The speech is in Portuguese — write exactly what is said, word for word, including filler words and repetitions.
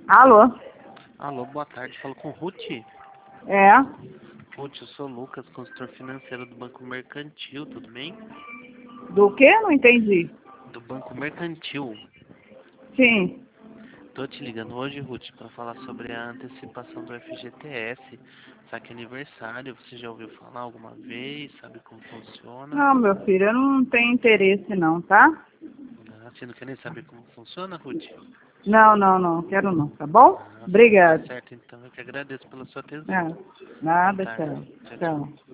Alô? Alô, boa tarde. Falo com Ruth. É? Ruth, eu sou o Lucas, consultor financeiro do Banco Mercantil, tudo bem? Do quê? Não entendi. Do Banco Mercantil. Sim. Tô te ligando hoje, Ruth, para falar sobre a antecipação do F G T S, saque aniversário. Você já ouviu falar alguma vez? Sabe como funciona? Não, meu filho, eu não tenho interesse não, tá? Ah, você não quer nem saber como funciona, Ruth? Não, não, não, quero não, tá bom? Ah, tá Obrigada. certo, então. Eu que agradeço pela sua atenção. É, Boa nada, tarde. tchau. Tchau, tchau. Tchau.